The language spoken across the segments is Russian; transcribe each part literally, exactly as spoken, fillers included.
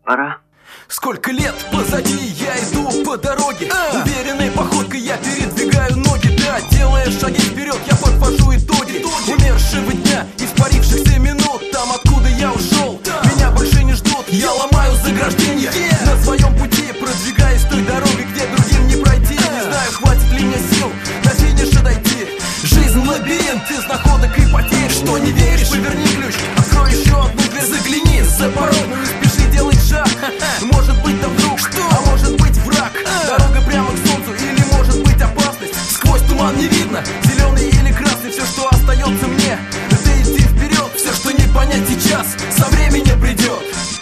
Пора. Сколько лет позади, я иду по дороге, а! Уверенной походкой я передвигаю ноги. Да, делая шаги вперед, я подвожу итоги, итоги. Умершего дня, испарившихся минут. Там, откуда я ушел, да. Меня больше не ждут. Я ломаю заграждения, yeah. На своем пути продвигаюсь той дорогой, где другим не пройти, а. Не знаю, хватит ли мне сил до финиша дойти. Жизнь лабиринт из находок и потерь. Что не веришь, поверни ключ, открой еще одну дверь. Загляни за порог, ну не спеши делать шаг. Может быть там друг, что? А может быть враг. Дорога прямо к солнцу или может быть опасность. Сквозь туман не видно, зеленый или красный. Все, что остается мне, это идти вперед. Все, что не понять сейчас, со временем придет.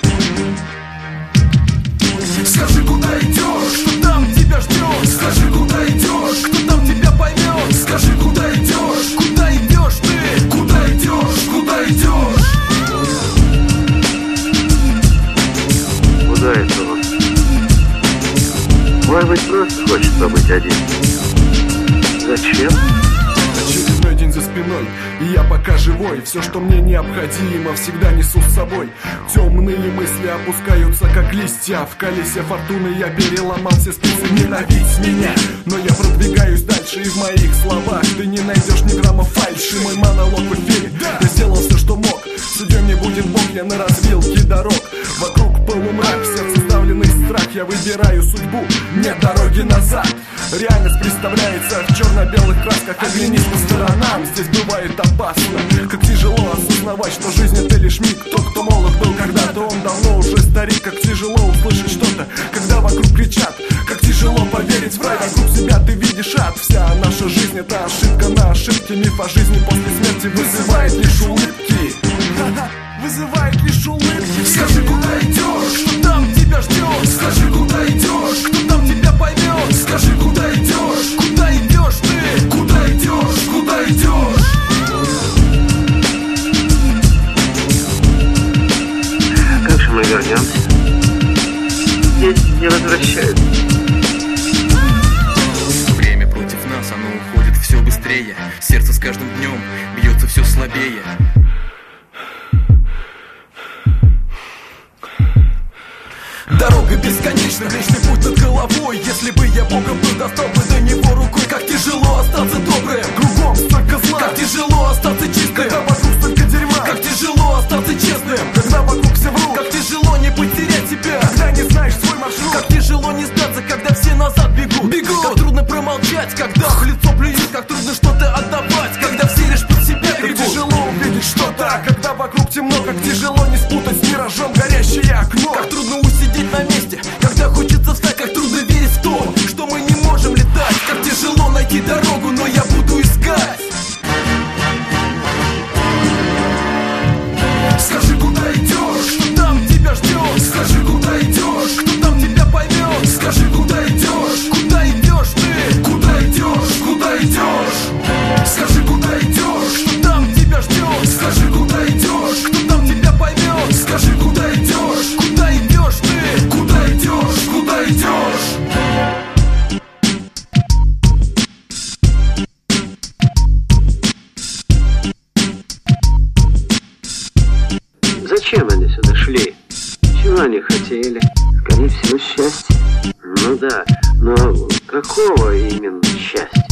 Скажи, куда идешь, что там тебя ждет. Скажи, куда идешь, кто там тебя поймет. Скажи, куда идешь, куда идешь ты. Куда идешь, куда идешь. Куда это он? Может быть, просто хочет побыть один. Зачем? Очередной день за спиной, и я пока живой. Все, что мне необходимо, всегда несу с собой. Темные мысли опускаются, как листья. В колесе фортуны я переломал все спицы. Ненавидь меня, но я продвигаюсь дальше. И в моих словах ты не найдешь ни грамма фальши. Мой монолог в эфире, я сделал все, что мог. Судьей мне будет Бог, я на развилке дорог. Вокруг полумрак, в сердце сдавленный страх. Я выбираю судьбу, нет дороги назад. Реальность представляется в черно-белых красках. Оглянись по сторонам, здесь бывает опасно. Как тяжело осознавать, что жизнь это лишь миг. Тот, кто молод был когда-то, он давно уже старик. Как тяжело услышать что-то, когда вокруг кричат. Как тяжело поверить в рай, вокруг себя ты видишь ад. Вся наша жизнь это ошибка на ошибке. Миф о жизни после смерти вызывает лишь улыбки. Вызывает лишь улыбки. Скажи, куда идешь, что там тебя ждет. Скажи, куда идешь, кто там тебя поймет. Скажи, куда идешь, куда идешь ты. Куда идешь, куда идешь. Как же мы вернемся? Здесь не возвращаются. Время против нас, оно уходит все быстрее. Сердце с каждым днем бьется все слабее. Дорога бесконечна, вечный путь над головой. Если бы я Богом был, достал бы до него рукой. Как тяжело остаться добрым, кругом столько зла. Как тяжело остаться чистым, когда вокруг столько дерьма. Как тяжело остаться честным, когда вокруг все врут. Как тяжело не потерять себя, когда не знаешь свой маршрут. Как тяжело не сдаться, когда все назад бегут. Бегут. Как трудно промолчать, когда в лицо плюют. Как трудно что-то отдавать, когда все лишь под себя бегут. Как тяжело увидеть что-то, когда вокруг темно. Как тяжело не спутать с миражом горящее окно. Как трудно усидеть на месте, когда хочется встать. Как трудно верить в то, что мы не можем летать. Как тяжело найти дорогу, но я буду искать. Скажи, куда идешь, что там тебя ждет. Скажи, куда идешь, кто там тебя поймет. Скажи, куда идешь, куда идешь ты. Куда идешь, куда идешь. Скажи, куда идешь, что там тебя ждет. Скажи, куда идешь, кто там тебя поймет. Скажи, куда идешь, куда идешь ты. Куда идешь, куда идешь. Зачем они сюда шли? Чего они хотели? Скорее всего, счастья. Ну да, но какого именно счастья?